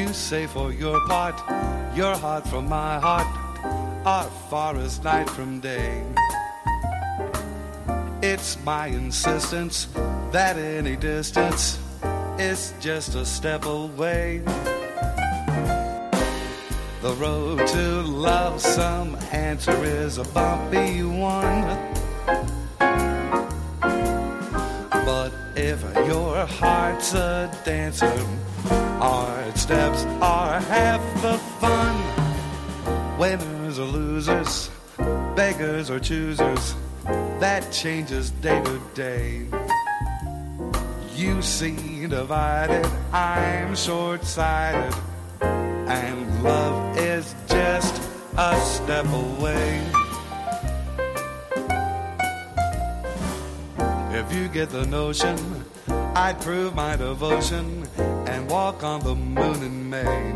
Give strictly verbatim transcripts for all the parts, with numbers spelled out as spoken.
you say for your part, your heart from my heart are far as night from day. It's my insistence that any distance is just a step away. The road to love, some answer is a bumpy one. But if your heart's a dancer, hard steps are half the fun. Winners or losers, beggars or choosers, that changes day to day. You see divided, I'm short-sighted, and love is just a step away. If you get the notion, I'd prove my devotion and walk on the moon in May.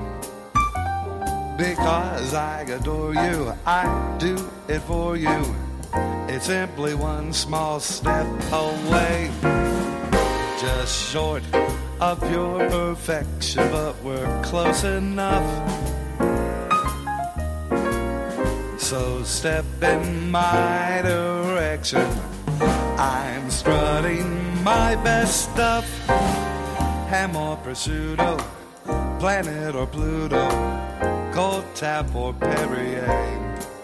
Because I adore you, I do it for you. It's simply one small step away. Just short of pure perfection, but we're close enough. So step in my direction. I'm strutting my best stuff. Ham or prosciutto, Planet or Pluto, Cold Tap or Perrier.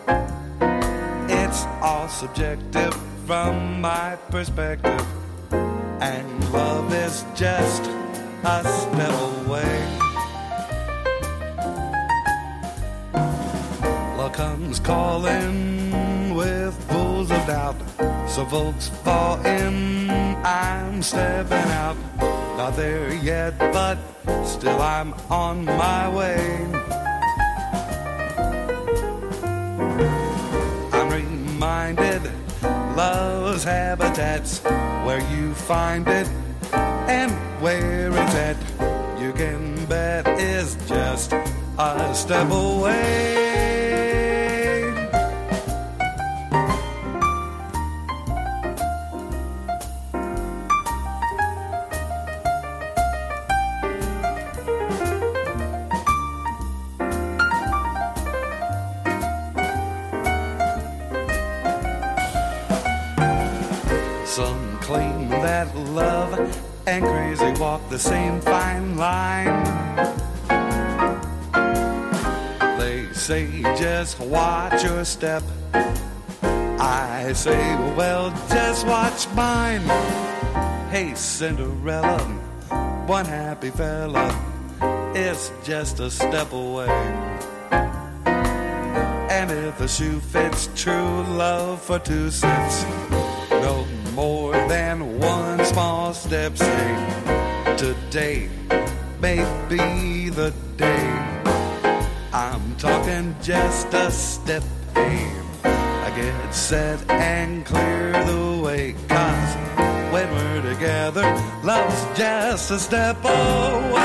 It's all subjective from my perspective, and love is just a step away. Love comes calling with fools of doubt, so folks fall in, I'm stepping out. Not there yet, but still I'm on my way. I'm reminded love's habitats, where you find it and where it's at, you can bet is just a step away. Some claim that love and crazy walk the same fine line. They say just watch your step. I say, well, just watch mine. Hey, Cinderella, one happy fella is just a step away. And if the shoe fits, true love for two sets, no more than one small step. Say today may be the day. I'm talking just a step. Hey, I get set and clear the way, 'cause when we're together, love's just a step away.